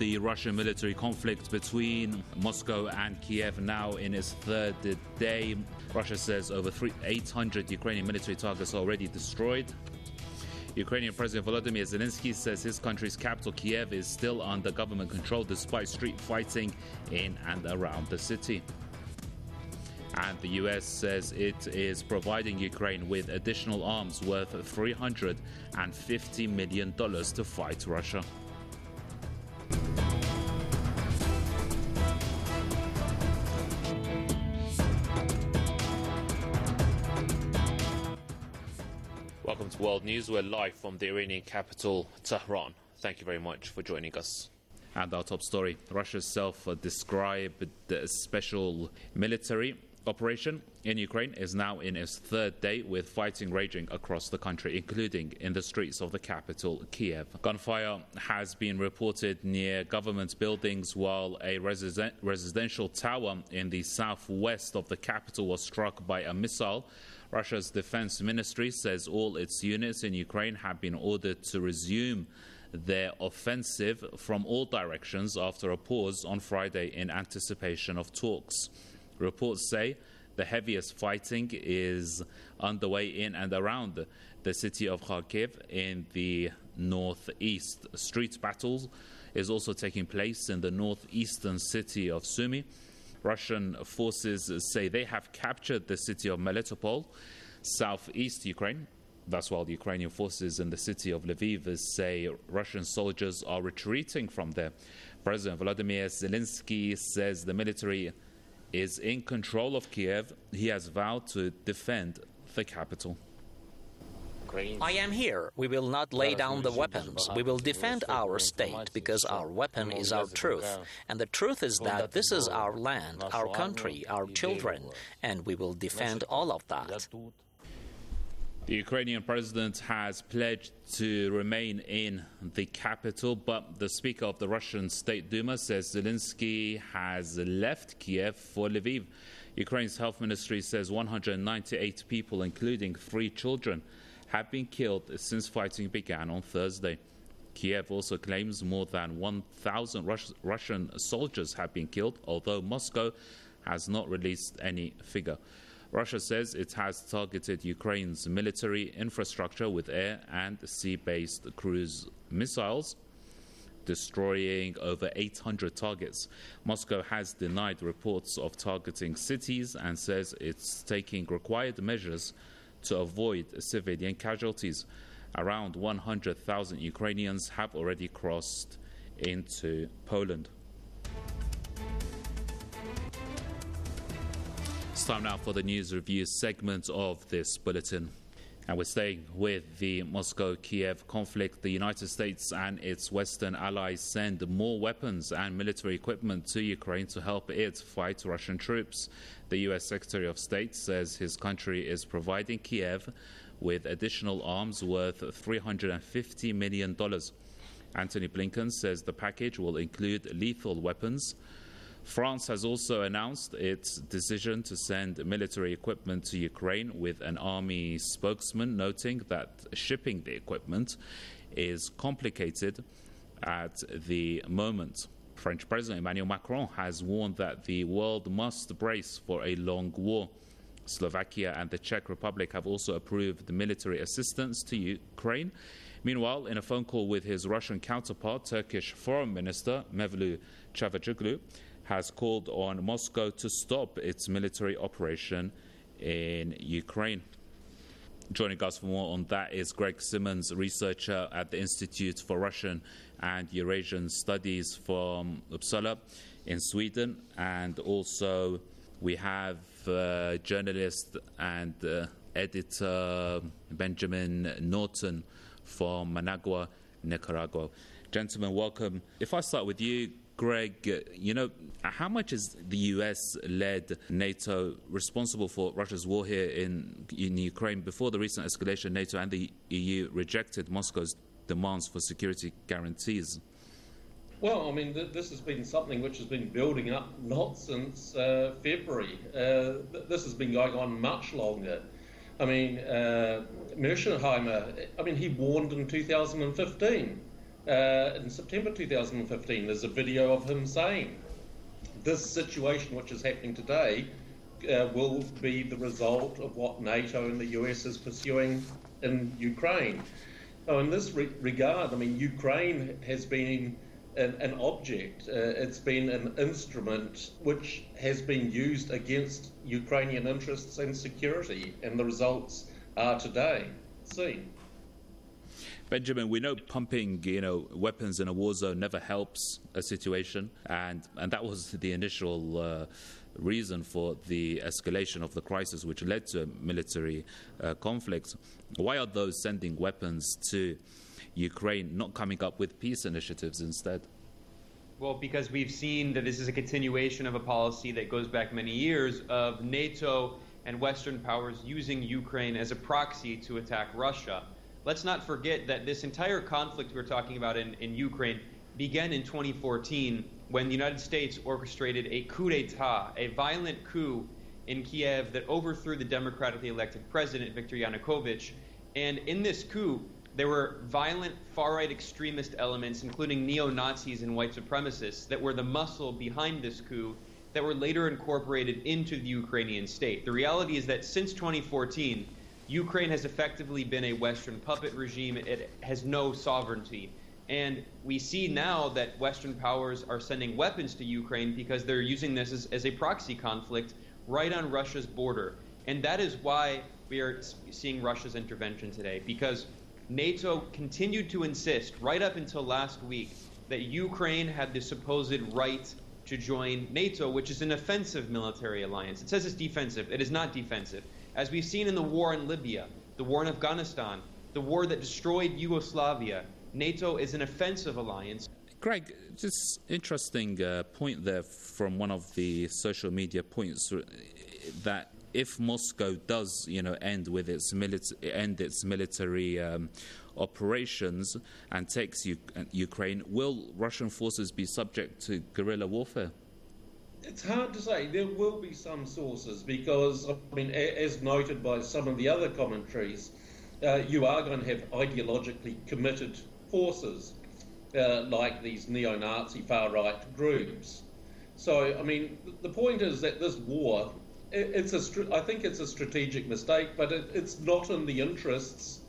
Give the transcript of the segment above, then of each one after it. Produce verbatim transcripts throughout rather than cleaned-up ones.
The Russian military conflict between Moscow and Kiev now in its third day. Russia says over eight hundred Ukrainian military targets are already destroyed. Ukrainian President Volodymyr Zelensky says his country's capital, Kiev, is still under government control despite street fighting in and around the city. And the U S says it is providing Ukraine with additional arms worth three hundred fifty million dollars to fight Russia. Welcome to World News. We're live from the Iranian capital, Tehran. Thank you very much for joining us. And our top story, Russia self-described special military operation in Ukraine is now in its third day with fighting raging across the country, including in the streets of the capital, Kiev. Gunfire has been reported near government buildings, while a residen- residential tower in the southwest of the capital was struck by a missile. Russia's defense ministry says all its units in Ukraine have been ordered to resume their offensive from all directions after a pause on Friday in anticipation of talks. Reports say the heaviest fighting is underway in and around the city of Kharkiv in the northeast. Street battles is also taking place in the northeastern city of Sumy. Russian forces say they have captured the city of Melitopol, southeast Ukraine. That's while the Ukrainian forces in the city of Lviv say Russian soldiers are retreating from there. President Volodymyr Zelensky says the military is in control of Kiev. He has vowed to defend the capital. I am here. We will not lay down the weapons. We will defend our state because our weapon is our truth. And the truth is that this is our land, our country, our children, and we will defend all of that. The Ukrainian president has pledged to remain in the capital, but the Speaker of the Russian State Duma says Zelensky has left Kiev for Lviv. Ukraine's health ministry says one hundred ninety-eight people, including three children, have been killed since fighting began on Thursday. Kiev also claims more than one thousand Rus- Russian soldiers have been killed, although Moscow has not released any figure. Russia says it has targeted Ukraine's military infrastructure with air and sea-based cruise missiles, destroying over eight hundred targets. Moscow has denied reports of targeting cities and says it's taking required measures to avoid civilian casualties. Around one hundred thousand Ukrainians have already crossed into Poland. It's time now for the news review segment of this bulletin. And we're staying with the Moscow-Kiev conflict. The United States and its Western allies send more weapons and military equipment to Ukraine to help it fight Russian troops. The U S Secretary of State says his country is providing Kiev with additional arms worth three hundred fifty million dollars. Antony Blinken says the package will include lethal weapons. France has also announced its decision to send military equipment to Ukraine, with an army spokesman noting that shipping the equipment is complicated at the moment. French President Emmanuel Macron has warned that the world must brace for a long war. Slovakia and the Czech Republic have also approved military assistance to Ukraine. Meanwhile, in a phone call with his Russian counterpart, Turkish Foreign Minister Mevlut Cavusoglu has called on Moscow to stop its military operation in Ukraine. Joining us for more on that is Greg Simmons, researcher at the Institute for Russian and Eurasian Studies from Uppsala in Sweden. And also we have uh, journalist and uh, editor Benjamin Norton from Managua, Nicaragua. Gentlemen, welcome. If I start with you, Greg, you know, how much is the U S-led NATO responsible for Russia's war here in, in Ukraine? Before the recent escalation, NATO and the E U rejected Moscow's demands for security guarantees. Well, I mean, th- this has been something which has been building up not since uh, February. Uh, th- this has been going on much longer. I mean, uh, Mearsheimer, I mean, he warned in two thousand fifteen. Uh, in September two thousand fifteen, there's a video of him saying, this situation which is happening today uh, will be the result of what NATO and the U S is pursuing in Ukraine. So in this re- regard, I mean, Ukraine has been an, an object. Uh, it's been an instrument which has been used against Ukrainian interests and security, and the results are today seen. Benjamin, we know pumping, you know, weapons in a war zone never helps a situation, and and that was the initial uh, reason for the escalation of the crisis, which led to a military uh, conflict. Why are those sending weapons to Ukraine not coming up with peace initiatives instead? Well, because we've seen that this is a continuation of a policy that goes back many years of NATO and Western powers using Ukraine as a proxy to attack Russia. Let's not forget that this entire conflict we're talking about in, in Ukraine began in twenty fourteen when the United States orchestrated a coup d'etat, a violent coup in Kiev that overthrew the democratically elected president, Viktor Yanukovych. And in this coup, there were violent far-right extremist elements, including neo-Nazis and white supremacists, that were the muscle behind this coup that were later incorporated into the Ukrainian state. The reality is that since twenty fourteen, Ukraine has effectively been a Western puppet regime. It has no sovereignty. And we see now that Western powers are sending weapons to Ukraine because they're using this as, as a proxy conflict right on Russia's border. And that is why we are seeing Russia's intervention today, because NATO continued to insist right up until last week that Ukraine had the supposed right to join NATO, which is an offensive military alliance. It says it's defensive. It is not defensive. As we've seen in the war in Libya, the war in Afghanistan, the war that destroyed Yugoslavia, NATO is an offensive alliance. Greg, just interesting uh, point there from one of the social media points that if Moscow does, you know, end with its military, end its military um, operations and takes U- Ukraine, will Russian forces be subject to guerrilla warfare? It's hard to say. There will be some sources because, I mean, as noted by some of the other commentaries, uh, you are going to have ideologically committed forces uh, like these neo-Nazi far-right groups. So, I mean, the point is that this war, it's a, I think it's a strategic mistake, but it, it's not in the interests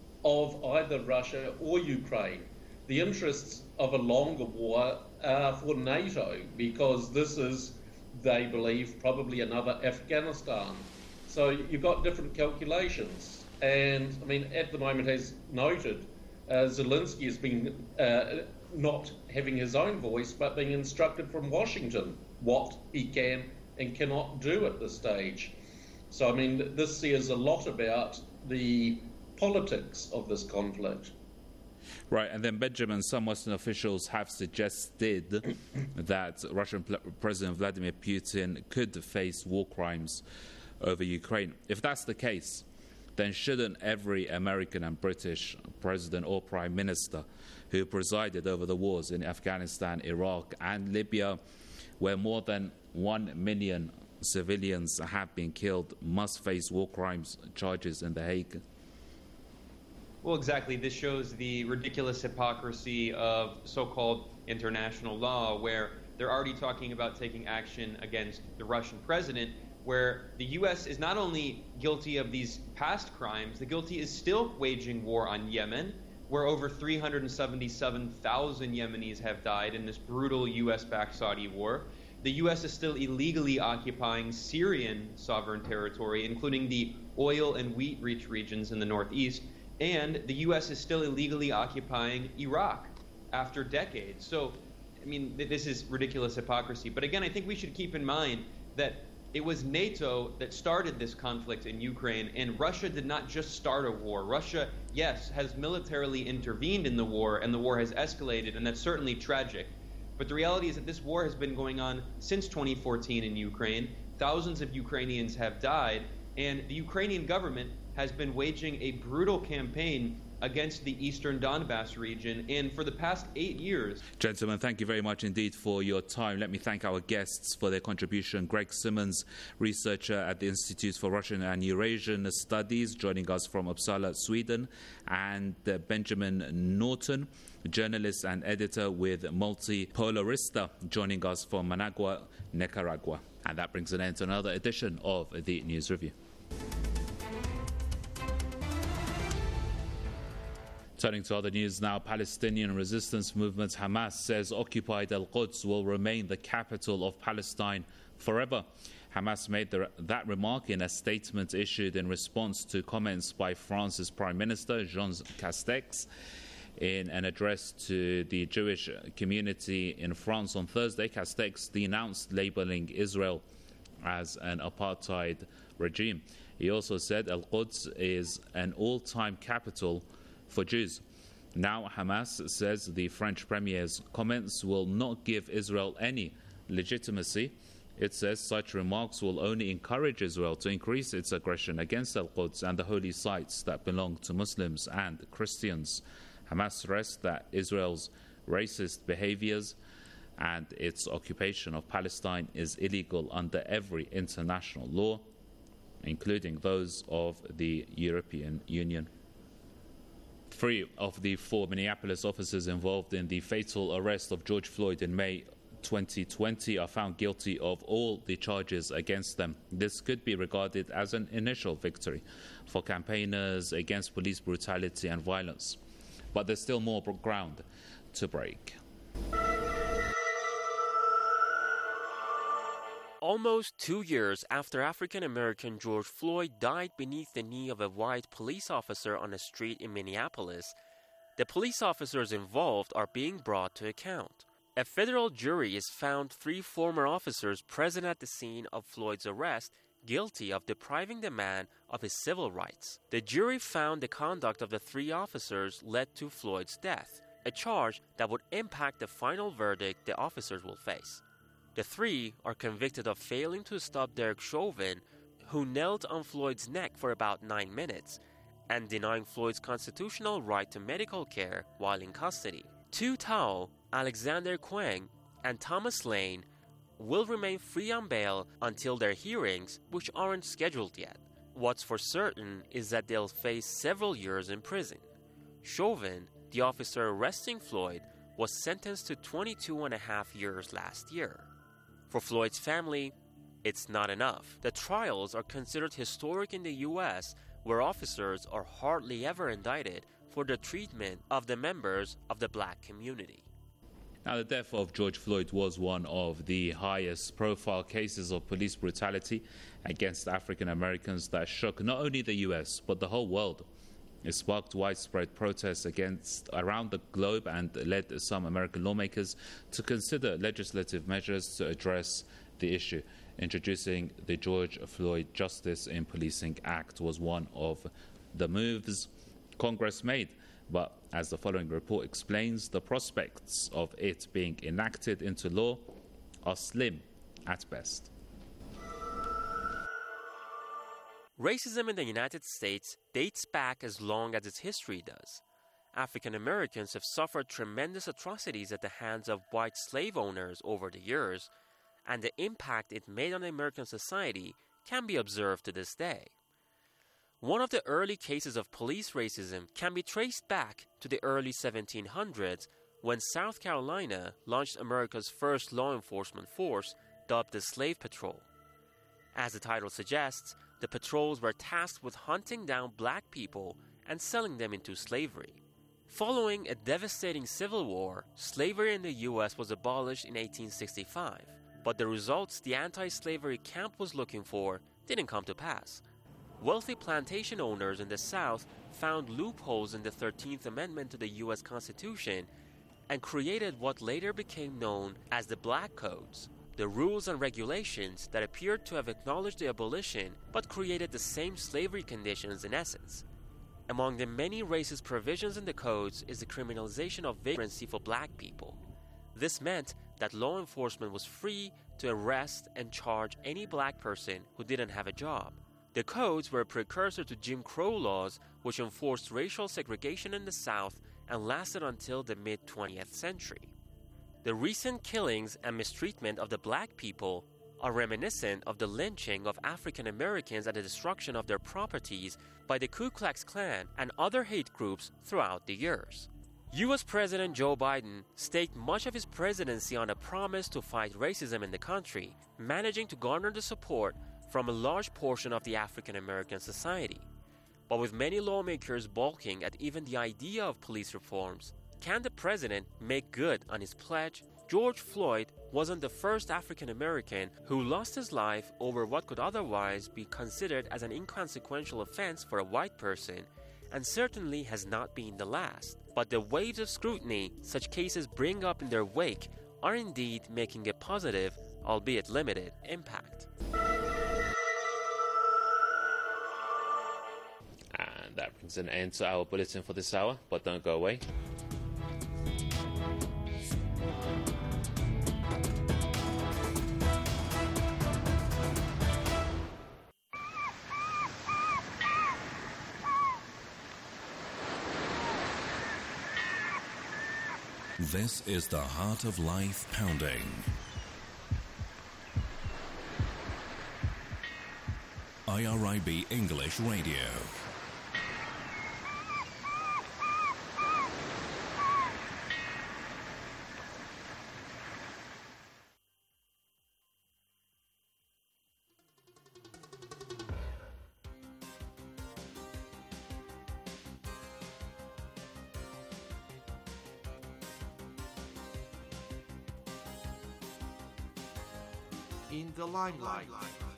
of either Russia or Ukraine. The interests of a longer war are for NATO, because this is, they believe, probably another Afghanistan. So you've got different calculations. And, I mean, at the moment, as noted, uh, Zelensky has been uh, not having his own voice, but being instructed from Washington what he can and cannot do at this stage. So, I mean, this says a lot about the politics of this conflict. Right, and then Benjamin, some Western officials have suggested that Russian President Vladimir Putin could face war crimes over Ukraine. If that's the case, then shouldn't every American and British president or prime minister who presided over the wars in Afghanistan, Iraq and Libya, where more than one million civilians have been killed, must face war crimes charges in The Hague? Well, exactly. This shows the ridiculous hypocrisy of so-called international law, where they're already talking about taking action against the Russian president, where the U S is not only guilty of these past crimes, the guilty is still waging war on Yemen, where over three hundred seventy-seven thousand Yemenis have died in this brutal U S-backed Saudi war. The U S is still illegally occupying Syrian sovereign territory, including the oil and wheat-rich regions in the northeast. And the U S is still illegally occupying Iraq after decades. So, I mean, th- this is ridiculous hypocrisy. But again, I think we should keep in mind that it was NATO that started this conflict in Ukraine, and Russia did not just start a war. Russia, yes, has militarily intervened in the war, and the war has escalated, and that's certainly tragic. But the reality is that this war has been going on since twenty fourteen in Ukraine. Thousands of Ukrainians have died, and the Ukrainian government has been waging a brutal campaign against the eastern Donbass region. And for the past eight years... Gentlemen, thank you very much indeed for your time. Let me thank our guests for their contribution. Greg Simmons, researcher at the Institute for Russian and Eurasian Studies, joining us from Uppsala, Sweden, and uh, Benjamin Norton, journalist and editor with Multipolarista, joining us from Managua, Nicaragua. And that brings an end to another edition of the News Review. Turning to other news now, Palestinian resistance movement Hamas says occupied Al-Quds will remain the capital of Palestine forever. Hamas made the, that remark in a statement issued in response to comments by France's Prime Minister Jean Castex. In an address to the Jewish community in France on Thursday, Castex denounced labeling Israel as an apartheid regime. He also said Al-Quds is an all-time capital for Jews. Now Hamas says the French Premier's comments will not give Israel any legitimacy. It says such remarks will only encourage Israel to increase its aggression against Al-Quds and the holy sites that belong to Muslims and Christians. Hamas stressed that Israel's racist behaviors and its occupation of Palestine is illegal under every international law, including those of the European Union. Three of the four Minneapolis officers involved in the fatal arrest of George Floyd in May twenty twenty are found guilty of all the charges against them. This could be regarded as an initial victory for campaigners against police brutality and violence. But there's still more ground to break. Almost two years after African-American George Floyd died beneath the knee of a white police officer on a street in Minneapolis, the police officers involved are being brought to account. A federal jury has found three former officers present at the scene of Floyd's arrest guilty of depriving the man of his civil rights. The jury found the conduct of the three officers led to Floyd's death, a charge that would impact the final verdict the officers will face. The three are convicted of failing to stop Derek Chauvin, who knelt on Floyd's neck for about nine minutes, and denying Floyd's constitutional right to medical care while in custody. Tu Tao, Alexander Kueng, and Thomas Lane will remain free on bail until their hearings, which aren't scheduled yet. What's for certain is that they'll face several years in prison. Chauvin, the officer arresting Floyd, was sentenced to twenty-two and a half years last year. For Floyd's family, it's not enough. The trials are considered historic in the U S, where officers are hardly ever indicted for the treatment of the members of the black community. Now, the death of George Floyd was one of the highest profile cases of police brutality against African Americans that shook not only the U S but the whole world. It sparked widespread protests against around the globe and led some American lawmakers to consider legislative measures to address the issue. Introducing the George Floyd Justice in Policing Act was one of the moves Congress made. But as the following report explains, the prospects of it being enacted into law are slim at best. Racism in the United States dates back as long as its history does. African Americans have suffered tremendous atrocities at the hands of white slave owners over the years, and the impact it made on American society can be observed to this day. One of the early cases of police racism can be traced back to the early seventeen hundreds, when South Carolina launched America's first law enforcement force, dubbed the Slave Patrol. As the title suggests, the patrols were tasked with hunting down black people and selling them into slavery. Following a devastating civil war, slavery in the U S was abolished in eighteen sixty-five, but the results the anti-slavery camp was looking for didn't come to pass. Wealthy plantation owners in the South found loopholes in the thirteenth Amendment to the U S Constitution and created what later became known as the Black Codes, the rules and regulations that appeared to have acknowledged the abolition but created the same slavery conditions in essence. Among the many racist provisions in the codes is the criminalization of vagrancy for black people. This meant that law enforcement was free to arrest and charge any black person who didn't have a job. The codes were a precursor to Jim Crow laws, which enforced racial segregation in the South and lasted until the mid-twentieth century. The recent killings and mistreatment of the black people are reminiscent of the lynching of African Americans and the destruction of their properties by the Ku Klux Klan and other hate groups throughout the years. U S President Joe Biden staked much of his presidency on a promise to fight racism in the country, managing to garner the support from a large portion of the African American society. But with many lawmakers balking at even the idea of police reforms, can the president make good on his pledge? George Floyd wasn't the first African American who lost his life over what could otherwise be considered as an inconsequential offense for a white person, and certainly has not been the last. But the waves of scrutiny such cases bring up in their wake are indeed making a positive, albeit limited, impact. And that brings an end to our bulletin for this hour, but don't go away. This is the Heart of Life Pounding. I R I B English Radio. In the limelight.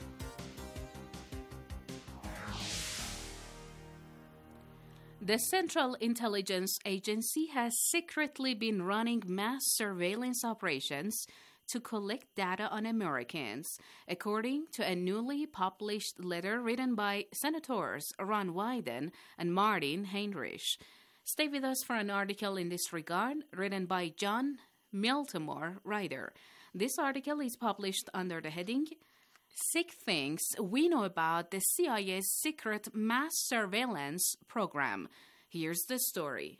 The Central Intelligence Agency has secretly been running mass surveillance operations to collect data on Americans, according to a newly published letter written by Senators Ron Wyden and Martin Heinrich. Stay with us for an article in this regard, written by John Miltimore, writer. This article is published under the heading, Six Things We Know About the C I A's Secret Mass Surveillance Program. Here's the story.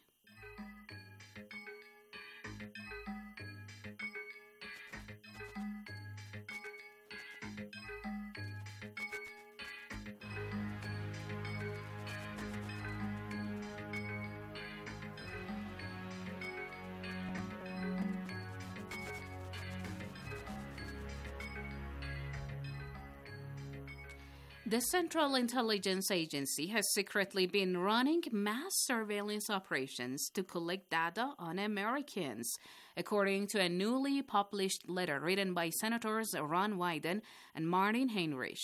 The Central Intelligence Agency has secretly been running mass surveillance operations to collect data on Americans, according to a newly published letter written by Senators Ron Wyden and Martin Heinrich.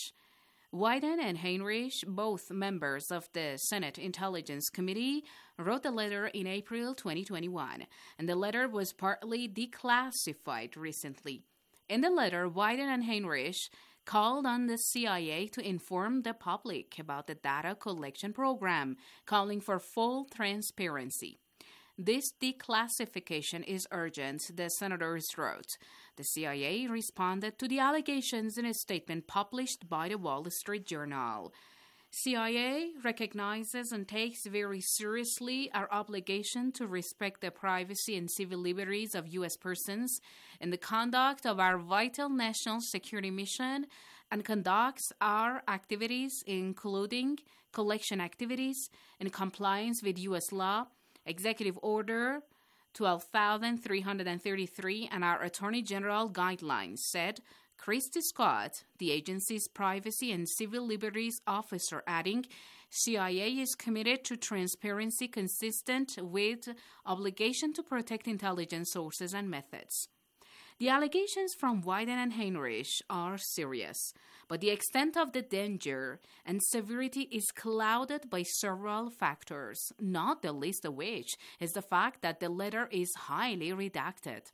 Wyden and Heinrich, both members of the Senate Intelligence Committee, wrote the letter in April twenty twenty-one, and the letter was partly declassified recently. In the letter, Wyden and Heinrich called on the C I A to inform the public about the data collection program, calling for full transparency. This declassification is urgent, the senators wrote. The C I A responded to the allegations in a statement published by the Wall Street Journal. C I A recognizes and takes very seriously our obligation to respect the privacy and civil liberties of U S persons in the conduct of our vital national security mission and conducts our activities, including collection activities, in compliance with U S law, Executive Order twelve thousand three hundred thirty-three, and our Attorney General guidelines, said Christy Scott, the agency's Privacy and Civil Liberties Officer, adding, C I A is committed to transparency consistent with obligation to protect intelligence sources and methods. The allegations from Wyden and Heinrich are serious, but the extent of the danger and severity is clouded by several factors, not the least of which is the fact that the letter is highly redacted.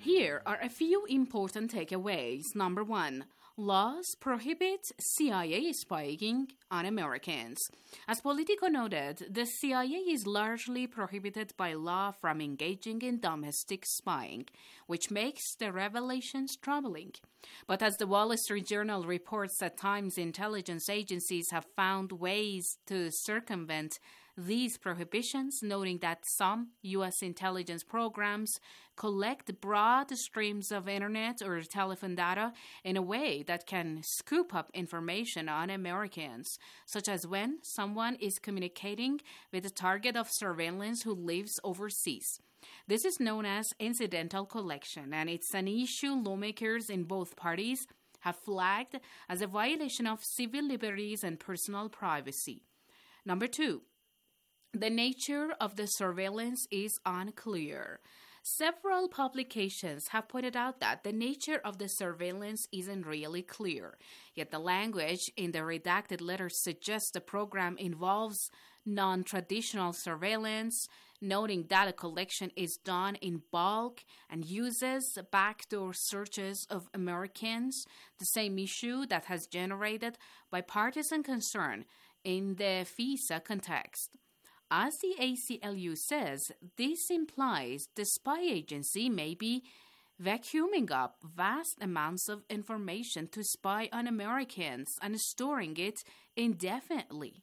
Here are a few important takeaways. Number one, laws prohibit C I A spying on Americans. As Politico noted, the C I A is largely prohibited by law from engaging in domestic spying, which makes the revelations troubling. But as the Wall Street Journal reports, at times intelligence agencies have found ways to circumvent these prohibitions, noting that some U S intelligence programs collect broad streams of internet or telephone data in a way that can scoop up information on Americans, such as when someone is communicating with a target of surveillance who lives overseas. This is known as incidental collection, and it's an issue lawmakers in both parties have flagged as a violation of civil liberties and personal privacy. Number two, the nature of the surveillance is unclear. Several publications have pointed out that the nature of the surveillance isn't really clear, yet the language in the redacted letter suggests the program involves non-traditional surveillance, noting data collection is done in bulk and uses backdoor searches of Americans, the same issue that has generated bipartisan concern in the FISA context. As the A C L U says, this implies the spy agency may be vacuuming up vast amounts of information to spy on Americans and storing it indefinitely.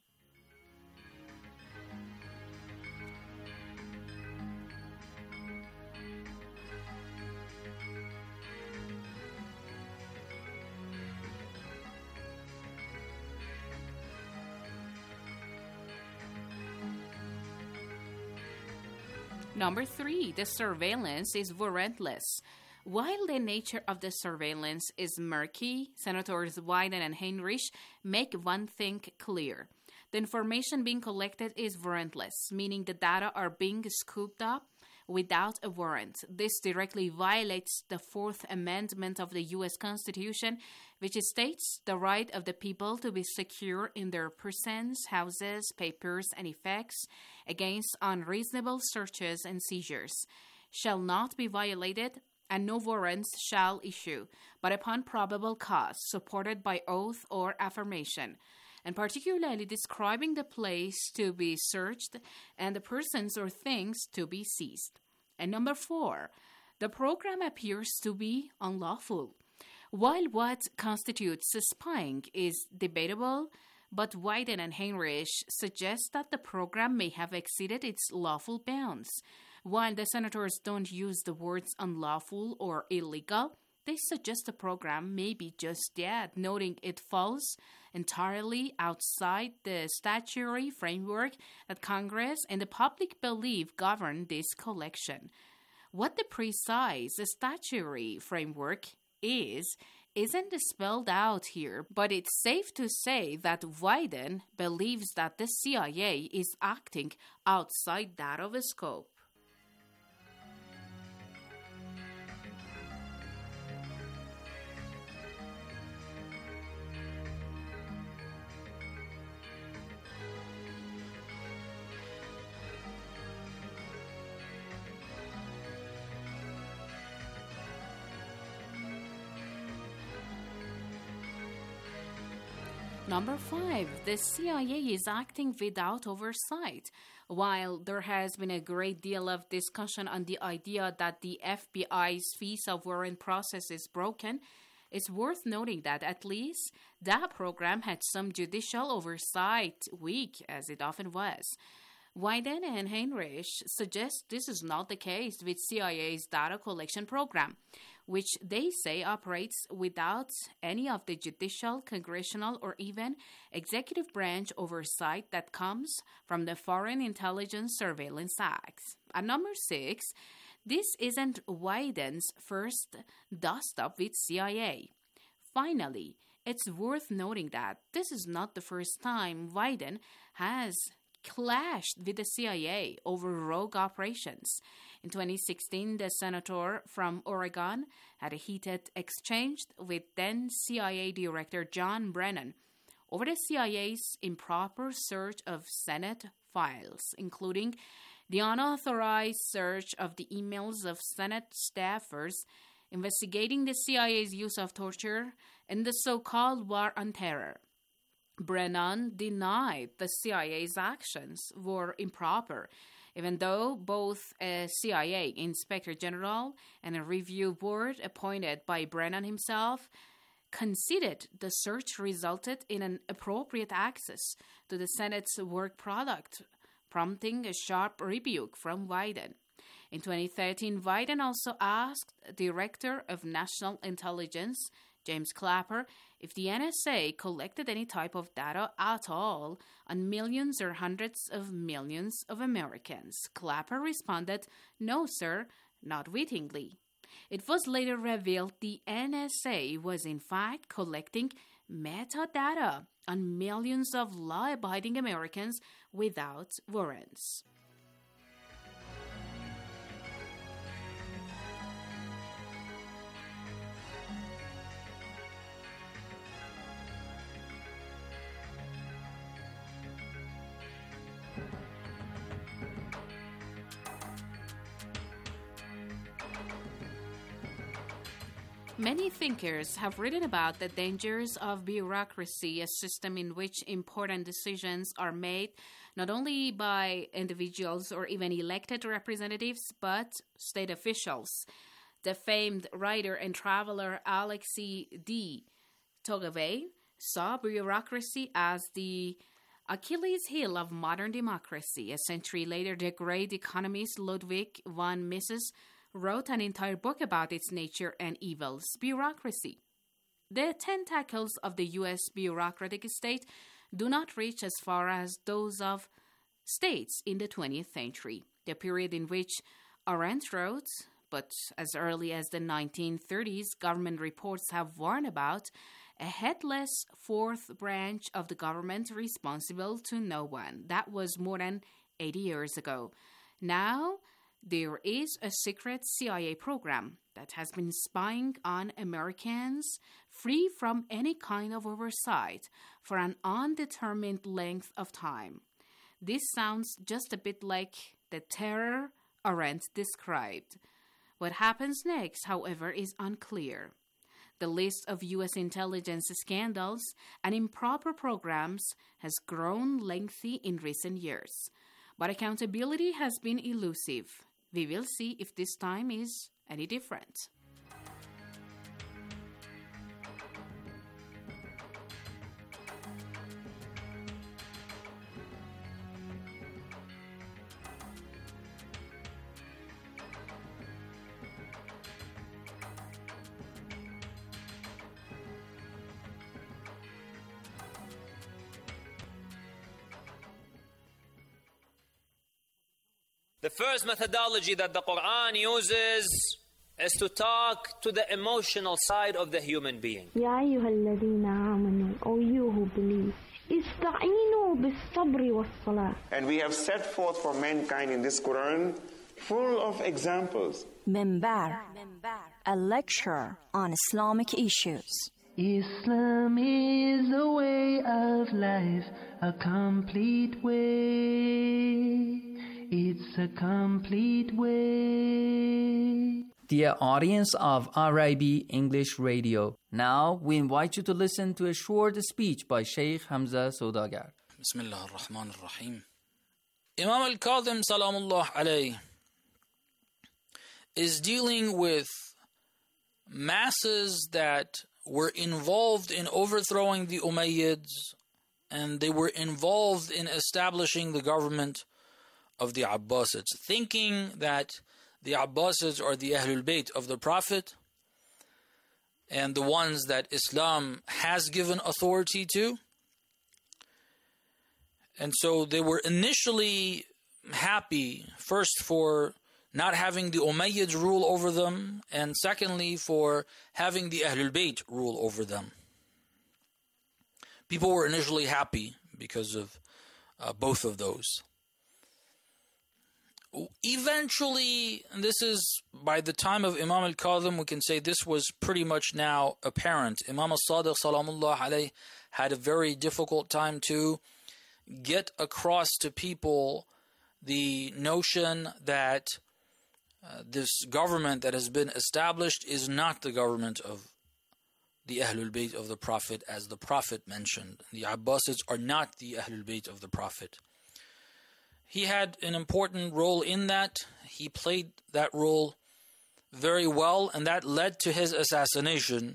Number three, the surveillance is warrantless. While the nature of the surveillance is murky, Senators Wyden and Heinrich make one thing clear. The information being collected is warrantless, meaning the data are being scooped up without a warrant. This directly violates the Fourth Amendment of the U S Constitution, which states the right of the people to be secure in their persons, houses, papers, and effects against unreasonable searches and seizures shall not be violated, and no warrants shall issue, but upon probable cause, supported by oath or affirmation, and particularly describing the place to be searched and the persons or things to be seized. And number four, the program appears to be unlawful. While what constitutes spying is debatable, but Wyden and Heinrich suggest that the program may have exceeded its lawful bounds. While the senators don't use the words unlawful or illegal, they suggest the program may be just that, noting it falls entirely outside the statutory framework that Congress and the public believe govern this collection. What the precise statutory framework is, isn't spelled out here, but it's safe to say that Wyden believes that the C I A is acting outside that of a scope. Number five, the C I A is acting without oversight. While there has been a great deal of discussion on the idea that the F B I's FISA warrant process is broken, it's worth noting that at least that program had some judicial oversight, weak as it often was. Wyden and Heinrich suggest this is not the case with C I A's data collection program, which they say operates without any of the judicial, congressional, or even executive branch oversight that comes from the Foreign Intelligence Surveillance Act. At number six, this isn't Wyden's first dust-up with C I A. Finally, it's worth noting that this is not the first time Wyden has clashed with the C I A over rogue operations. In twenty sixteen, the senator from Oregon had a heated exchange with then C I A Director John Brennan over the C I A's improper search of Senate files, including The unauthorized search of the emails of Senate staffers investigating the C I A's use of torture in the so-called War on Terror. Brennan denied the C I A's actions were improper, even though both a C I A Inspector General and a review board appointed by Brennan himself conceded the search resulted in an appropriate access to the Senate's work product, prompting a sharp rebuke from Wyden. In twenty thirteen, Wyden also asked Director of National Intelligence, James Clapper, if the N S A collected any type of data at all on millions or hundreds of millions of Americans. Clapper responded, "No, sir," not wittingly. It was later revealed the N S A was in fact collecting metadata on millions of law-abiding Americans without warrants. Many thinkers have written about the dangers of bureaucracy, a system in which important decisions are made not only by individuals or even elected representatives, but state officials. The famed writer and traveler Alexis de Tocqueville saw bureaucracy as the Achilles heel of modern democracy. A century later, the great economist Ludwig von Mises wrote an entire book about its nature and evils, bureaucracy. The tentacles of the U S bureaucratic state do not reach as far as those of states in the twentieth century, the period in which Arendt wrote, but as early as the nineteen thirties, government reports have warned about a headless fourth branch of the government responsible to no one. That was more than eighty years ago. Now, there is a secret C I A program that has been spying on Americans free from any kind of oversight for an undetermined length of time. This sounds just a bit like the terror Arendt described. What happens next, however, is unclear. The list of U S intelligence scandals and improper programs has grown lengthy in recent years, but accountability has been elusive. We will see if this time is any different. The first methodology that the Quran uses is to talk to the emotional side of the human being. Ya ayyuhalladhina amanu, O you who believe, ista'inu bis-sabri was-salah. And we have set forth for mankind in this Quran full of examples. Minbar, a lecture on Islamic issues. Islam is a way of life, a complete way. It's a complete way. Dear audience of R I B English Radio, now we invite you to listen to a short speech by Sheikh Hamza Saudagar. Bismillah ar-Rahman ar-Rahim. Imam al-Kadhim Salamullah alayh is dealing with masses that were involved in overthrowing the Umayyads, and they were involved in establishing the government of the Abbasids, thinking that the Abbasids are the Ahlul Bayt of the Prophet and the ones that Islam has given authority to. And so they were initially happy, first for not having the Umayyads rule over them, and secondly for having the Ahlul Bayt rule over them. People were initially happy because of uh, both of those. Eventually, and this is by the time of Imam al-Kadhim, we can say this was pretty much now apparent. Imam al-Sadiq Salamullah alayh had a very difficult time to get across to people the notion that uh, this government that has been established is not the government of the Ahlul Bayt of the Prophet, as the Prophet mentioned. The Abbasids are not the Ahlul Bayt of the Prophet. He had an important role in that. He played that role very well, and that led to his assassination.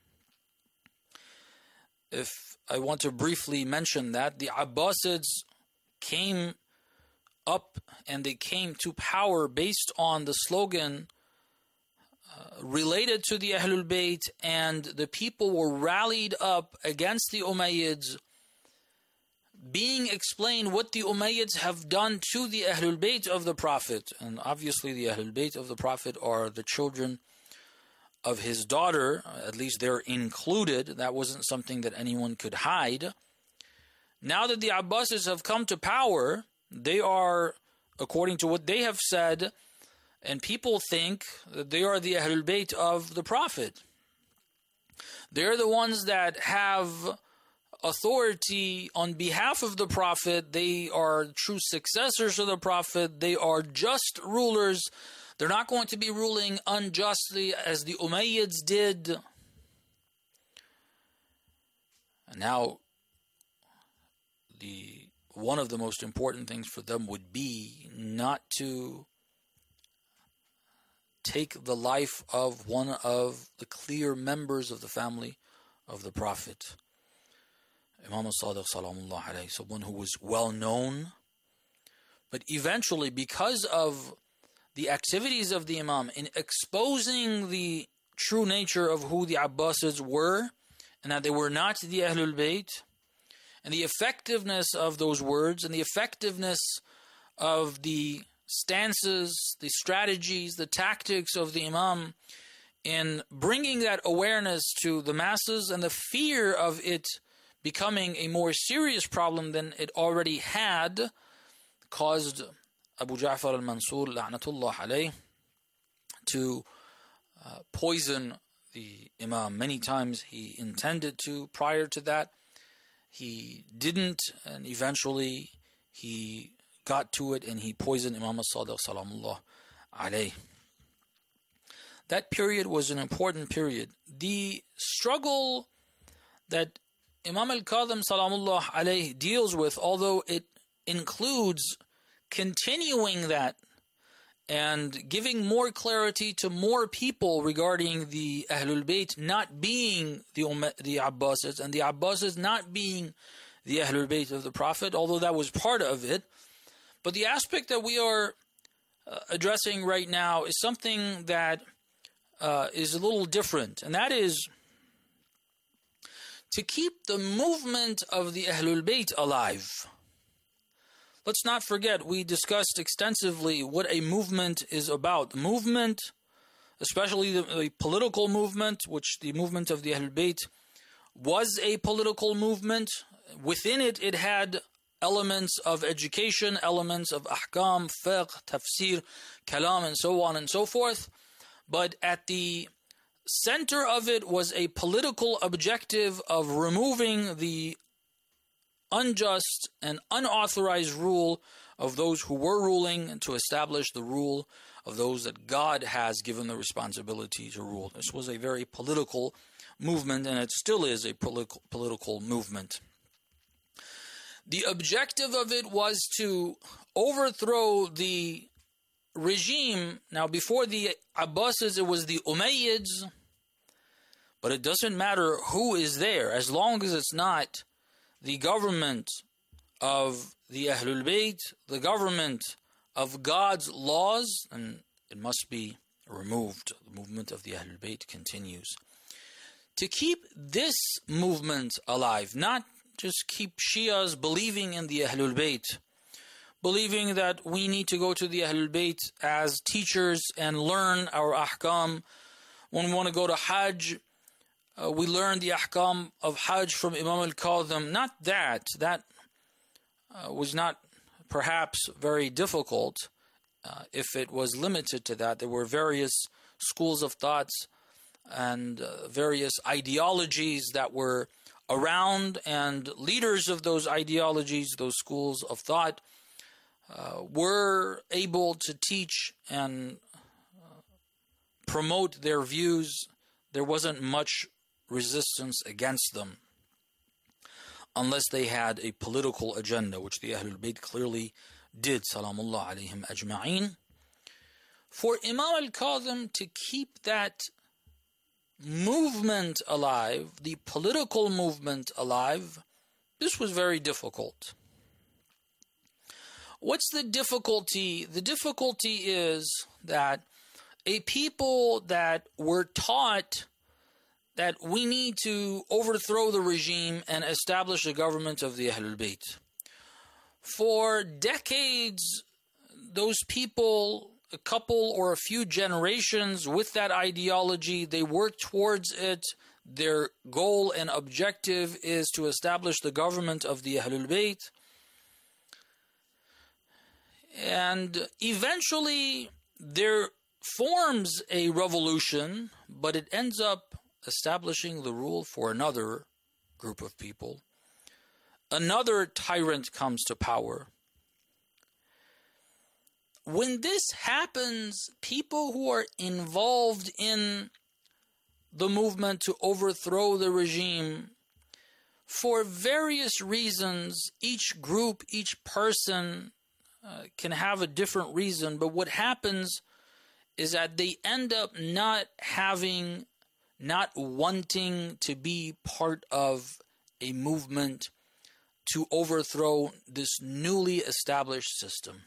If I want to briefly mention that, the Abbasids came up and they came to power based on the slogan uh, related to the Ahlul Bayt, and the people were rallied up against the Umayyads, being explained what the Umayyads have done to the Ahlul Bayt of the Prophet. And obviously the Ahlul Bayt of the Prophet are the children of his daughter, at least they're included. That wasn't something that anyone could hide. Now that the Abbasids have come to power, they are, according to what they have said, and people think that they are the Ahlul Bayt of the Prophet. They're the ones that have authority on behalf of the Prophet. They are true successors of the Prophet. They are just rulers. They're not going to be ruling unjustly as the Umayyads did. And now, the one of the most important things for them would be not to take the life of one of the clear members of the family of the Prophet, Imam al-Sadiq salamullah alayhi, someone who was well known, but eventually, because of the activities of the Imam in exposing the true nature of who the Abbasids were, and that they were not the Ahlul Bayt, and the effectiveness of those words, and the effectiveness of the stances, the strategies, the tactics of the Imam in bringing that awareness to the masses, and the fear of it becoming a more serious problem than it already had, caused Abu Ja'far al-Mansur, la'natullah alayh, to uh, poison the Imam. Many times he intended to prior to that. He didn't, and eventually he got to it and he poisoned Imam al-Sadiq salamullah alayh. That period was an important period. The struggle that Imam al-Kadhim salamullah alayh deals with, although it includes continuing that and giving more clarity to more people regarding the Ahlul Bayt not being the Umm- the Abbasids, and the Abbasids not being the Ahlul Bayt of the Prophet, although that was part of it. But the aspect that we are uh, addressing right now is something that uh, is a little different, and that is to keep the movement of the Ahlul Bayt alive. Let's not forget, we discussed extensively what a movement is about. The movement, especially the, the political movement, which the movement of the Ahlul Bayt was a political movement. Within it, it had elements of education, elements of ahkam, fiqh, tafsir, kalam, and so on and so forth. But at the center of it was a political objective of removing the unjust and unauthorized rule of those who were ruling, and to establish the rule of those that God has given the responsibility to rule. This was a very political movement, and it still is a political political movement. The objective of it was to overthrow the regime. Now, before the Abbasids, it was the Umayyads, but it doesn't matter who is there, as long as it's not the government of the Ahlul Bayt, the government of God's laws, and it must be removed. The movement of the Ahlul Bayt continues. To keep this movement alive, not just keep Shias believing in the Ahlul Bayt, believing that we need to go to the Ahlul Bayt as teachers and learn our ahkam. When we want to go to Hajj, Uh, we learn the ahkam of Hajj from Imam al-Kadhim. Not that. That uh, was not perhaps very difficult uh, if it was limited to that. There were various schools of thoughts and uh, various ideologies that were around, and leaders of those ideologies, those schools of thought, uh, were able to teach and uh, promote their views, there wasn't much resistance against them, unless they had a political agenda, which the Ahlul Bayt clearly did, salamullah alayhim ajma'in. For Imam al-Kazim to keep that movement alive, the political movement alive, this was very difficult. What's the difficulty? The difficulty is that a people that were taught that we need to overthrow the regime and establish a government of the Ahlul Bayt. For decades, those people, a couple or a few generations with that ideology, they work towards it. Their goal and objective is to establish the government of the Ahlul Bayt. And eventually there forms a revolution, but it ends up establishing the rule for another group of people. Another tyrant comes to power. When this happens, people who are involved in the movement to overthrow the regime, for various reasons, each group, each person uh, can have a different reason, but what happens is that they end up not having, not wanting to be part of a movement to overthrow this newly established system.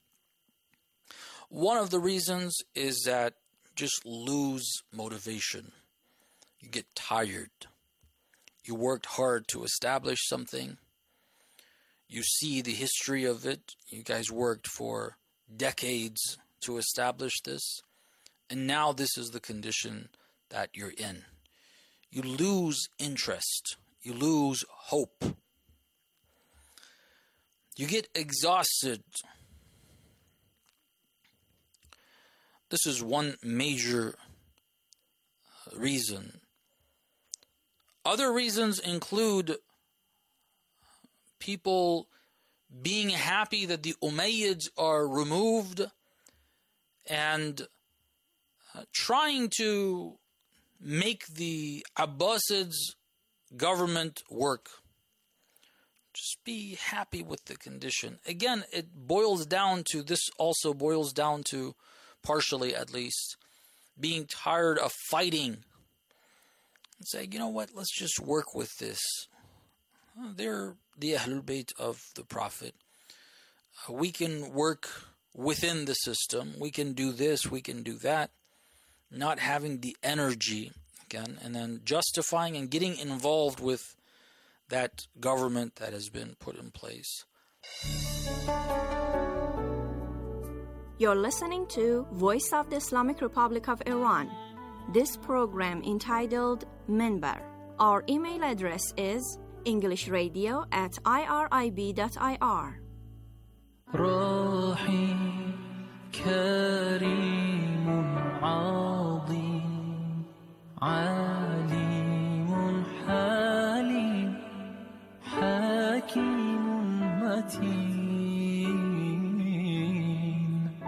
One of the reasons is that just lose motivation. You get tired. You worked hard to establish something. You see the history of it. You guys worked for decades to establish this. And now this is the condition that you're in. You lose interest. You lose hope. You get exhausted. This is one major reason. Other reasons include people being happy that the Umayyads are removed and uh, trying to make the Abbasids government work. Just be happy with the condition. Again, it boils down to, this also boils down to, partially at least, being tired of fighting. And say, you know what, let's just work with this. They're the Ahlul Bayt of the Prophet. Uh, we can work within the system. We can do this, we can do that. Not having the energy, again, and then justifying and getting involved with that government that has been put in place. You're listening to Voice of the Islamic Republic of Iran. This program entitled Minbar. Our email address is englishradio at irib dot I R. راحي كريم عظيم عليم حليم حكيم متين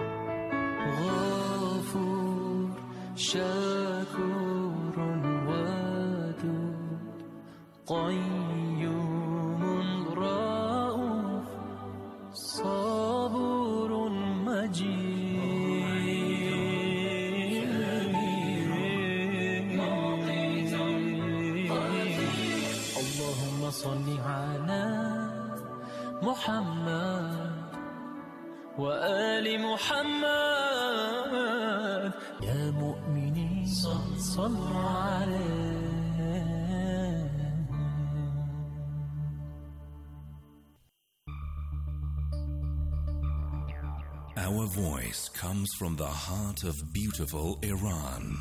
غفور شكور ودود قيوم رؤوف صبور مجيد اللهم صل على محمد وآل محمد يا مؤمنين صلوا عليه. Our voice comes from the heart of beautiful Iran.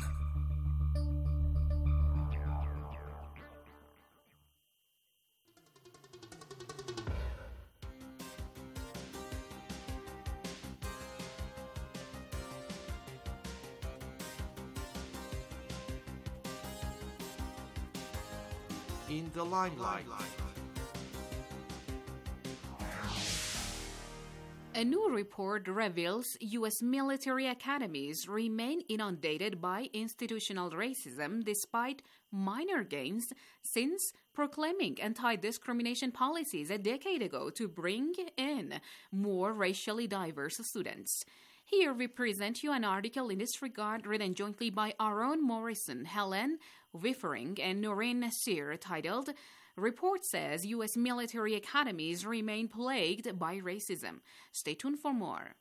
In the limelight. A new report reveals U S military academies remain inundated by institutional racism despite minor gains since proclaiming anti-discrimination policies a decade ago to bring in more racially diverse students. Here we present you an article in this regard written jointly by Aaron Morrison, Helen Wiffering, and Noreen Nasir titled Report says U S military academies remain plagued by racism. Stay tuned for more.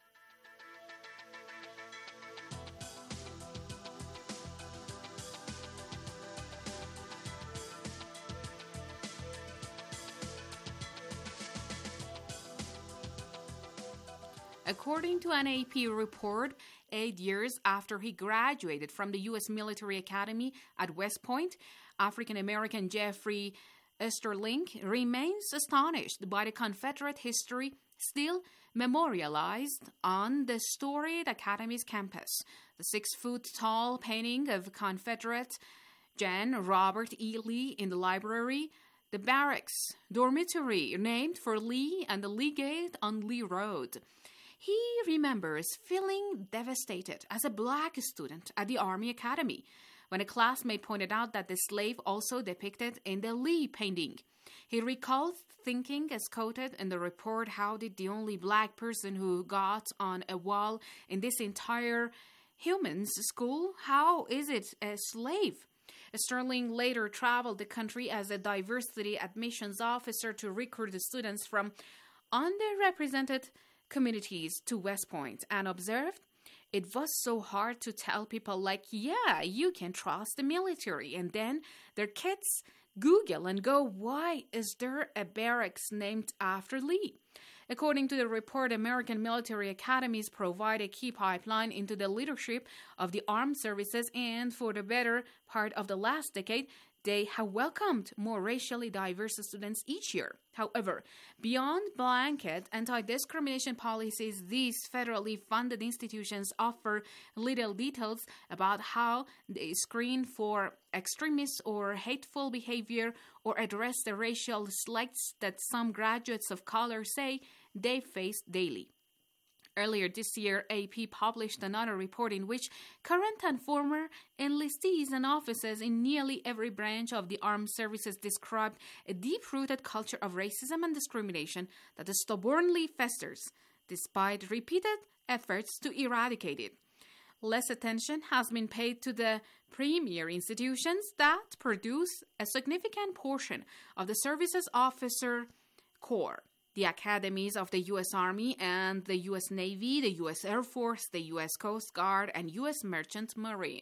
According to an A P report, eight years after he graduated from the U S military academy at West Point, African-American Jeffrey Easterling remains astonished by the Confederate history still memorialized on the storied Academy's campus. The six-foot-tall painting of Confederate General Robert E. Lee in the library, the barracks dormitory named for Lee, and the Lee Gate on Lee Road. He remembers feeling devastated as a black student at the Army Academy when a classmate pointed out that the slave also depicted in the Lee painting. He recalled thinking, as quoted in the report, how did the only black person who got on a wall in this entire humans school, how is it a slave? Sterling later traveled the country as a diversity admissions officer to recruit the students from underrepresented communities to West Point and observed, it was so hard to tell people like, yeah, you can trust the military. And then their kids Google and go, why is there a barracks named after Lee? According to the report, American military academies provide a key pipeline into the leadership of the armed services, and for the better part of the last decade, they have welcomed more racially diverse students each year. However, beyond blanket anti-discrimination policies, these federally funded institutions offer little details about how they screen for extremist or hateful behavior or address the racial slights that some graduates of color say they face daily. Earlier this year, A P published another report in which current and former enlistees and officers in nearly every branch of the armed services described a deep-rooted culture of racism and discrimination that stubbornly festers, despite repeated efforts to eradicate it. Less attention has been paid to the premier institutions that produce a significant portion of the services officer corps. The academies of the U S Army and the U S Navy, the U S Air Force, the U S Coast Guard, and U S Merchant Marine.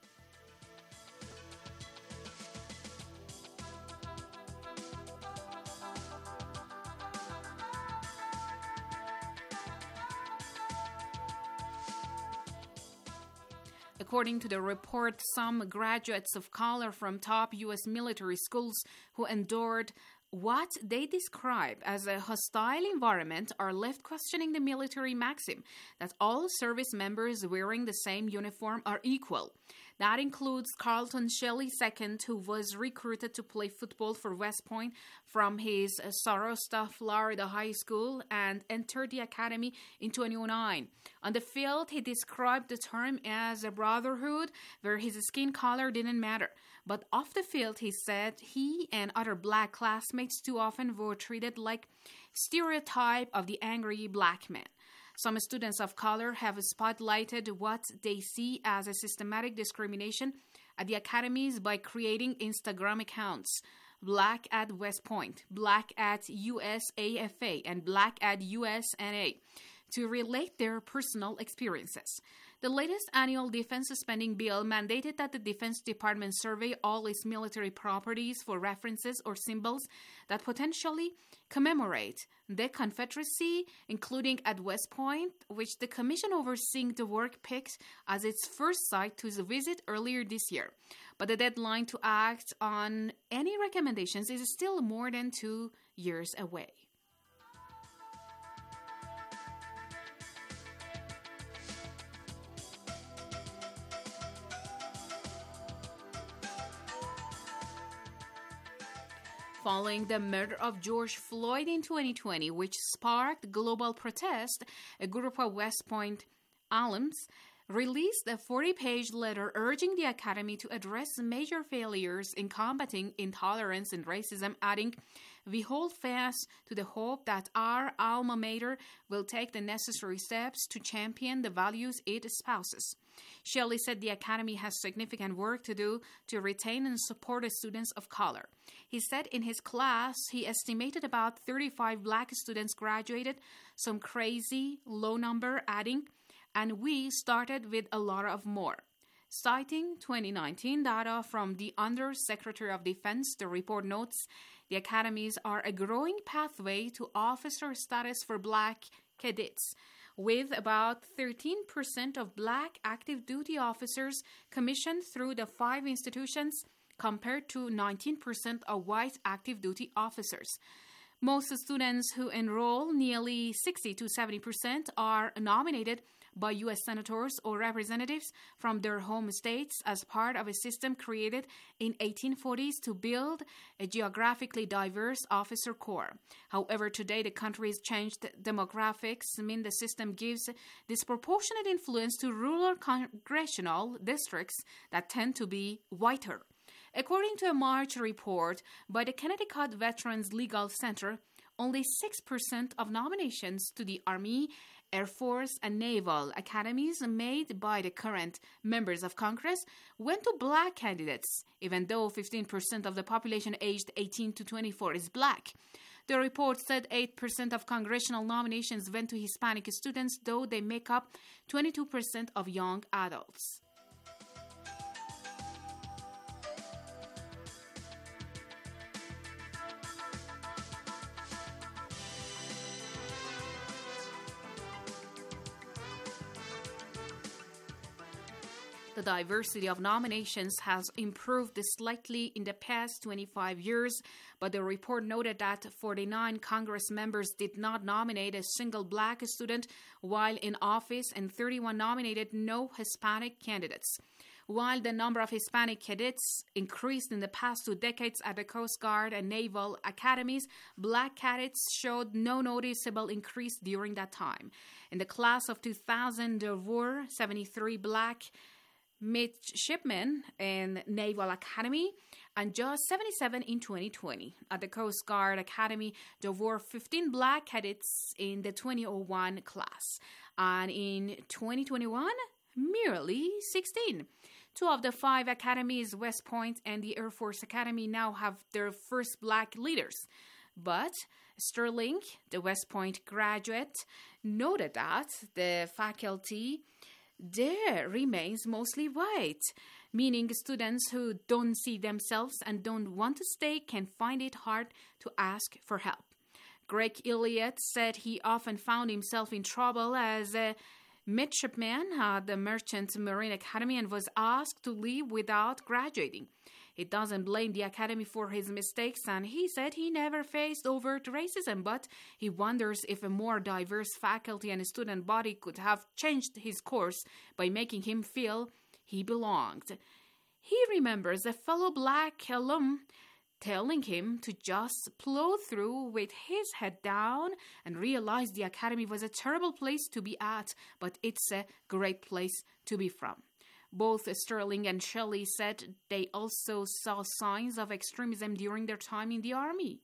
According to the report, some graduates of color from top U S military schools who endured what they describe as a hostile environment are left questioning the military maxim that all service members wearing the same uniform are equal. That includes Carlton Shelley the second, who was recruited to play football for West Point from his Saratoga, Florida high school and entered the academy in two thousand nine. On the field, he described the term as a brotherhood where his skin color didn't matter. But off the field, he said he and other black classmates too often were treated like stereotype of the angry black man. Some students of color have spotlighted what they see as a systematic discrimination at the academies by creating Instagram accounts. Black at West Point, Black at U S A F A, and Black at U S N A to relate their personal experiences. The latest annual defense spending bill mandated that the Defense Department survey all its military properties for references or symbols that potentially commemorate the Confederacy, including at West Point, which the commission overseeing the work picked as its first site to visit earlier this year. But the deadline to act on any recommendations is still more than two years away. Following the murder of George Floyd in twenty twenty, which sparked global protest, a group of West Point alums released a forty-page letter urging the Academy to address major failures in combating intolerance and racism, adding, "We hold fast to the hope that our alma mater will take the necessary steps to champion the values it espouses." Shelley said the Academy has significant work to do to retain and support the students of color. He said in his class he estimated about thirty-five black students graduated, some crazy low number, adding, "And we started with a lot of more." Citing twenty nineteen data from the Undersecretary of Defense, the report notes the academies are a growing pathway to officer status for black cadets, with about thirteen percent of black active duty officers commissioned through the five institutions compared to nineteen percent of white active duty officers. Most students who enroll, nearly sixty to seventy percent, are nominated by U S senators or representatives from their home states as part of a system created in eighteen forties to build a geographically diverse officer corps. However, today the country's changed demographics mean the system gives disproportionate influence to rural congressional districts that tend to be whiter. According to a March report by the Connecticut Veterans Legal Center, only six percent of nominations to the Army, Air Force, and Naval academies made by the current members of Congress went to black candidates, even though fifteen percent of the population aged eighteen to twenty-four is black. The report said eight percent of congressional nominations went to Hispanic students, though they make up twenty-two percent of young adults. The diversity of nominations has improved slightly in the past twenty-five years, but the report noted that forty-nine Congress members did not nominate a single black student while in office, and thirty-one nominated no Hispanic candidates. While the number of Hispanic cadets increased in the past two decades at the Coast Guard and Naval academies, black cadets showed no noticeable increase during that time. In the class of two thousand, there were seventy-three black midshipmen in Naval Academy and just seventy-seven in twenty twenty. At the Coast Guard Academy, there were fifteen black cadets in the twenty oh one class, and in twenty twenty-one, merely sixteen. Two of the five academies, West Point and the Air Force Academy, now have their first black leaders. But Sterling, the West Point graduate, noted that the faculty there remains mostly white, meaning students who don't see themselves and don't want to stay can find it hard to ask for help. Greg Elliott said he often found himself in trouble as a midshipman at the Merchant Marine Academy and was asked to leave without graduating. He doesn't blame the Academy for his mistakes, and he said he never faced overt racism, but he wonders if a more diverse faculty and student body could have changed his course by making him feel he belonged. He remembers a fellow black alum telling him to just plow through with his head down and realize the Academy was a terrible place to be at, but it's a great place to be from. Both Sterling and Shelley said they also saw signs of extremism during their time in the Army.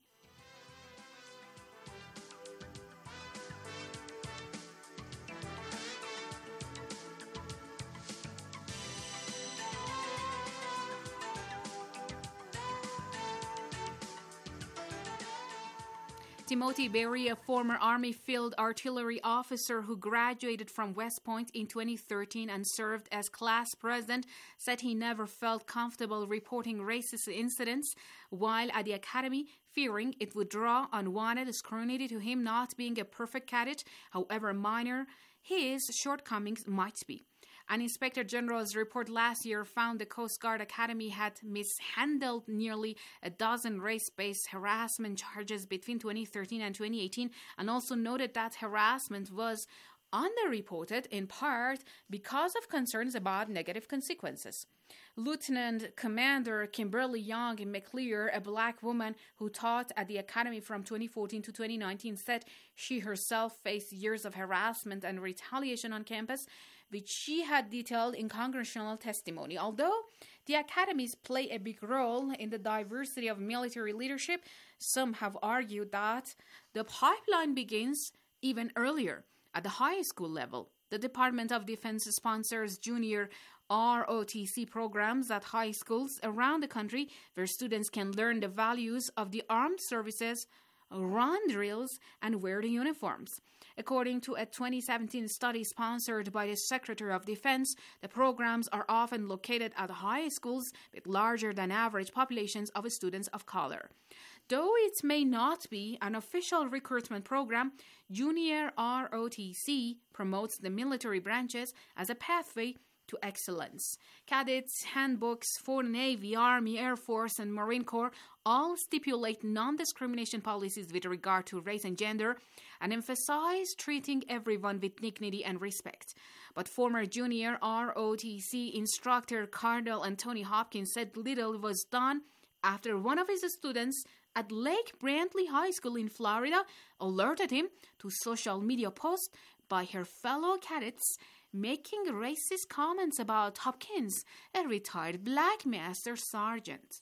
Timothy Berry, a former Army Field Artillery officer who graduated from West Point in twenty thirteen and served as class president, said he never felt comfortable reporting racist incidents while at the academy, fearing it would draw unwanted scrutiny to him not being a perfect cadet, however minor his shortcomings might be. An Inspector General's report last year found the Coast Guard Academy had mishandled nearly a dozen race-based harassment charges between twenty thirteen and twenty eighteen, and also noted that harassment was underreported in part because of concerns about negative consequences. Lieutenant Commander Kimberly Young McClear, a black woman who taught at the academy from twenty fourteen to twenty nineteen, said she herself faced years of harassment and retaliation on campus, which she had detailed in congressional testimony. Although the academies play a big role in the diversity of military leadership, some have argued that the pipeline begins even earlier, at the high school level. The Department of Defense sponsors junior R O T C programs at high schools around the country where students can learn the values of the armed services, run drills, and wear the uniforms. According to a twenty seventeen study sponsored by the Secretary of Defense, the programs are often located at high schools with larger than average populations of students of color. Though it may not be an official recruitment program, Junior R O T C promotes the military branches as a pathway to excellence. Cadets' handbooks for Navy, Army, Air Force, and Marine Corps all stipulate non-discrimination policies with regard to race and gender and emphasize treating everyone with dignity and respect. But former junior R O T C instructor Colonel Anthony Hopkins said little was done after one of his students at Lake Brantley High School in Florida alerted him to social media posts by her fellow cadets making racist comments about Hopkins, a retired black master sergeant.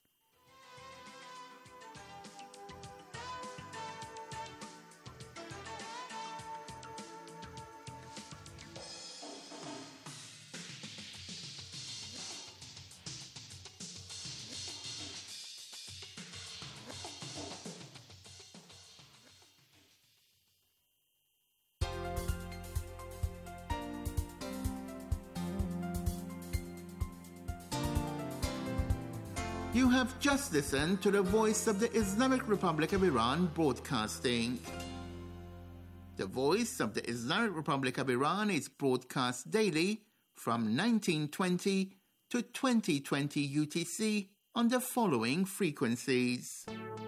You have just listened to the Voice of the Islamic Republic of Iran broadcasting. The Voice of the Islamic Republic of Iran is broadcast daily from nineteen twenty to twenty twenty U T C on the following frequencies.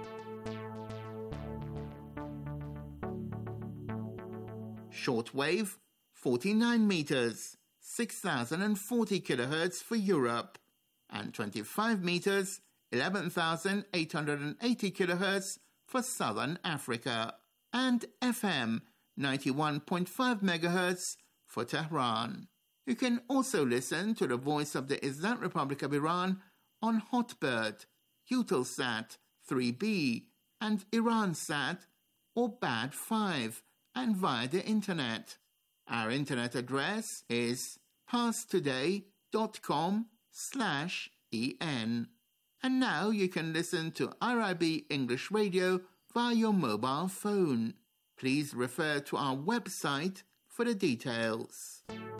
Shortwave, forty-nine meters, six thousand forty kilohertz for Europe, and twenty-five meters, eleven thousand eight hundred eighty kilohertz for Southern Africa, and F M, ninety-one point five megahertz for Tehran. You can also listen to the Voice of the Islamic Republic of Iran on Hotbird, Eutelsat three B, and Iransat or B A D five, and via the Internet. Our Internet address is parstoday.com slash en. And now you can listen to R I B English Radio via your mobile phone. Please refer to our website for the details.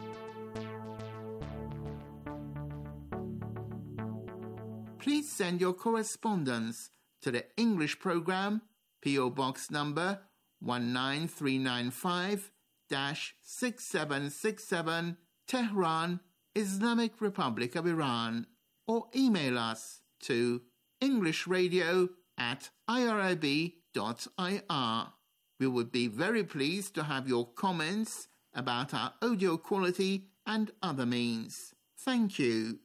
Please send your correspondence to the English program, P O Box number one nine three nine five, six seven six seven, Tehran, Islamic Republic of Iran, or email us to englishradio at irib dot I R. We would be very pleased to have your comments about our audio quality and other means. Thank you.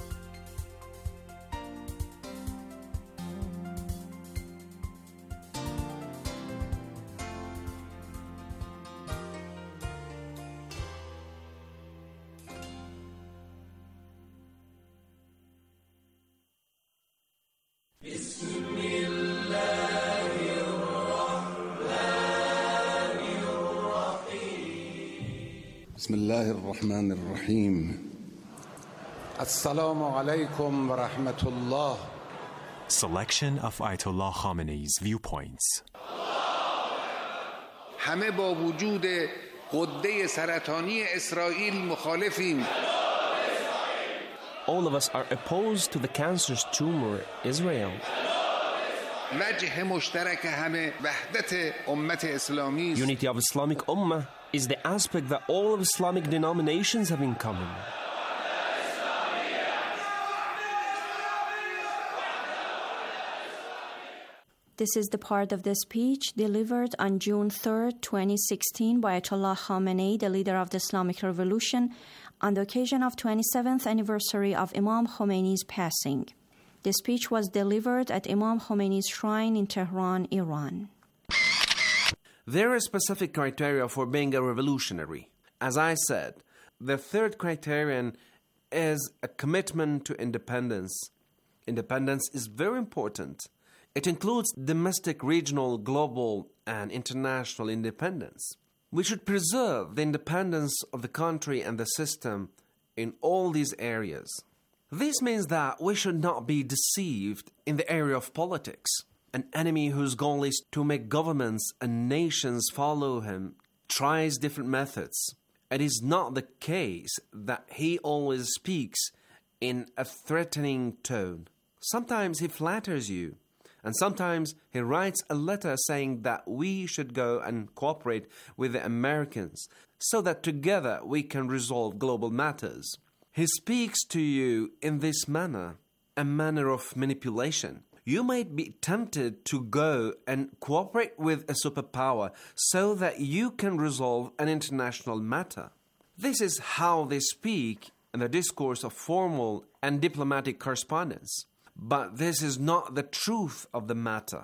بسم الله الرحمن الرحيم السلام عليكم ورحمة الله. Selection of Ayatollah Khamenei's viewpoints. همه با وجود غده سرطانی اسرائیل مخالفیم. All of us are opposed to the cancerous tumor Israel. وجه مشترک همه وحدت امت اسلامی. Unity of Islamic Ummah is the aspect that all of Islamic denominations have in common. This is the part of the speech delivered on June third, twenty sixteen by Ayatollah Khamenei, the leader of the Islamic Revolution, on the occasion of twenty-seventh anniversary of Imam Khomeini's passing. The speech was delivered at Imam Khomeini's shrine in Tehran, Iran. There are specific criteria for being a revolutionary. As I said, the third criterion is a commitment to independence. Independence is very important. It includes domestic, regional, global, and international independence. We should preserve the independence of the country and the system in all these areas. This means that we should not be deceived in the area of politics. An enemy whose goal is to make governments and nations follow him tries different methods. It is not the case that he always speaks in a threatening tone. Sometimes he flatters you. And sometimes he writes a letter saying that we should go and cooperate with the Americans so that together we can resolve global matters. He speaks to you in this manner, a manner of manipulation. You might be tempted to go and cooperate with a superpower so that you can resolve an international matter. This is how they speak in the discourse of formal and diplomatic correspondence. But this is not the truth of the matter.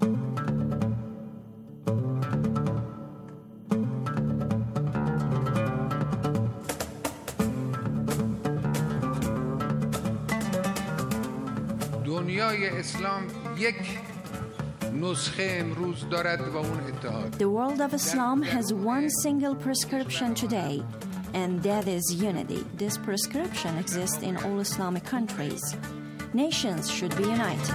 دنیای اسلام یک نسخه امروز دارد و اون اتحاد. The world of Islam has one single prescription today, and that is unity. This prescription exists in all Islamic countries. Nations should be united.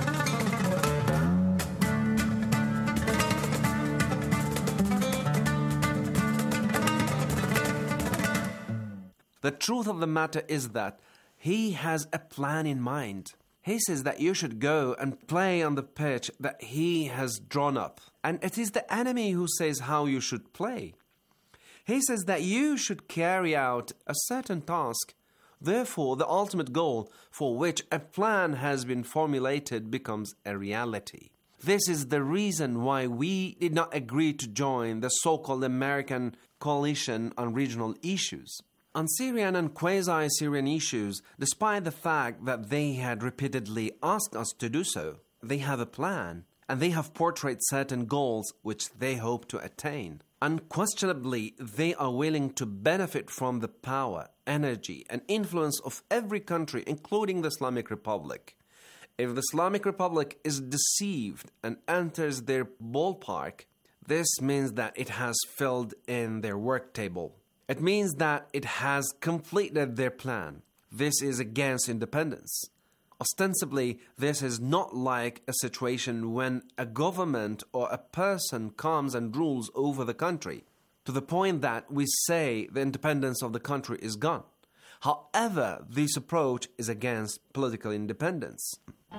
The truth of the matter is that he has a plan in mind. He says that you should go and play on the pitch that he has drawn up. And it is the enemy who says how you should play. He says that you should carry out a certain task. Therefore, the ultimate goal for which a plan has been formulated becomes a reality. This is the reason why we did not agree to join the so-called American coalition on regional issues. On Syrian and quasi-Syrian issues, despite the fact that they had repeatedly asked us to do so, they have a plan, and they have portrayed certain goals which they hope to attain. Unquestionably, they are willing to benefit from the power, energy, and influence of every country, including the Islamic Republic. If the Islamic Republic is deceived and enters their ballpark, this means that it has filled in their work table. It means that it has completed their plan. This is against independence. Ostensibly, this is not like a situation when a government or a person comes and rules over the country, to the point that we say the independence of the country is gone. However, this approach is against political independence.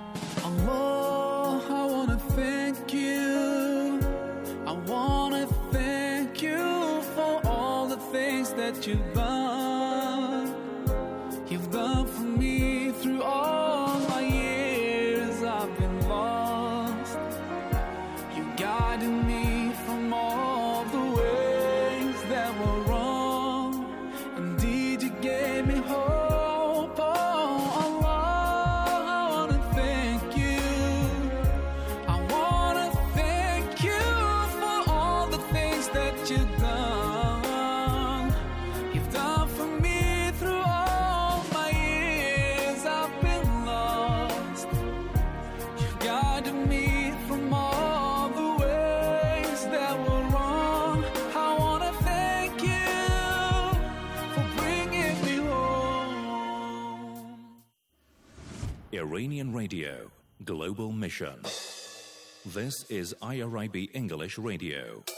Allah, I want to thank you. I want to thank you for all the things that you've done. You've done for me through all my years I've been lost. You guided me from all the ways that were wrong. Indeed, you gave me hope. Oh, Allah, I want to thank you. I want to thank you for all the things that you've done. You've done for me through all my years I've been lost. You've guided me from all the ways that were wrong. I want to thank you for bringing me home. Iranian Radio, Global Mission. This is I R I B English Radio.